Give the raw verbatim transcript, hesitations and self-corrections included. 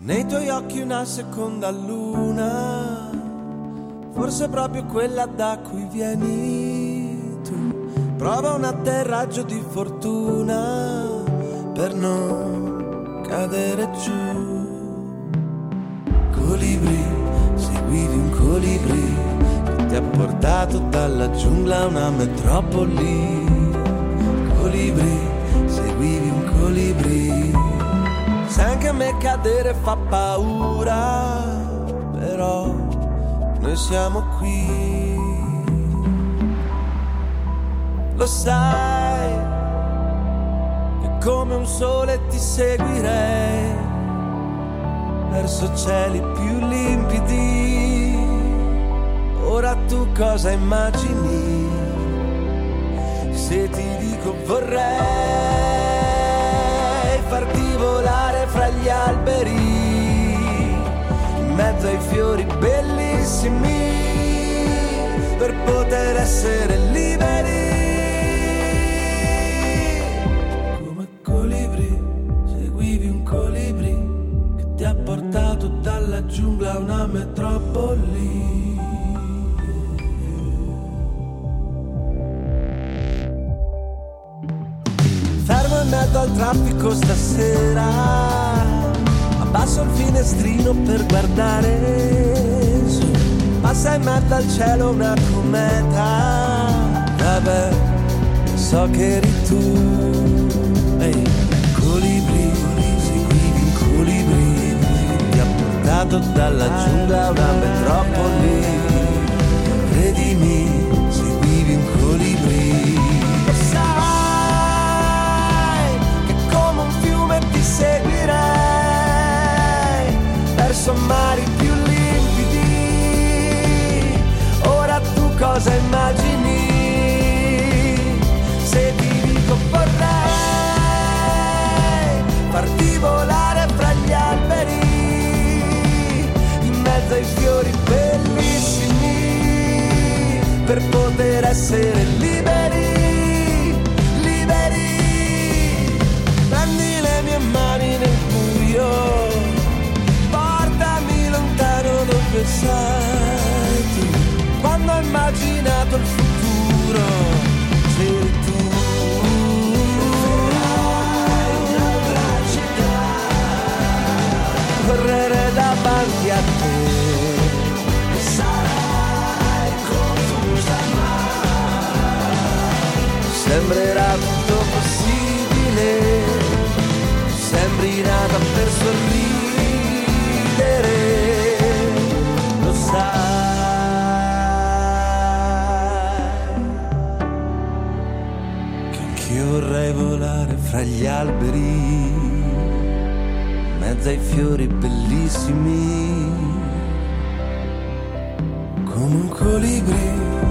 Nei tuoi occhi una seconda luna, forse proprio quella da cui vieni tu. Prova un atterraggio di fortuna per non cadere giù. Colibri, seguivi un colibri che ti ha portato dalla giungla a una metropoli. Colibri, seguivi un colibri. Sai anche a me cadere fa paura, però noi siamo qui. Lo sai che come un sole ti seguirei verso cieli più limpidi. Ora tu cosa immagini? Se ti dico vorrei farti volare fra gli alberi, in mezzo ai fiori bellissimi, per poter essere liberi. Come colibri, seguivi un colibri che ti ha portato dalla giungla a una metropoli. Fermo in mezzo al traffico stasera, abbasso il finestrino per guardare su. Passa in mezzo al cielo una cometa, vabbè, so che eri tu. Ehi, colibri, seguivi un colibri che ti ha portato dalla giungla a una metropoli. Credimi, seguivi un colibri. Lo sai che come un fiume ti seguirei verso mari più limpidi. Ora tu cosa immagini? Se ti dico vorrei farti volare fra gli alberi, in mezzo ai fiori bellissimi, per poter essere liberi, liberi. Prendi le mie mani nel buio, portami lontano dove sei tu. Quando ho immaginato il futuro, c'eri tu. Un'altra città, correre davanti a te, e sarai confusa mai. Sembrerà tutto possibile, sembri nata per sorridere, lo sai. Io vorrei volare fra gli alberi, in mezzo ai fiori bellissimi, come un colibri.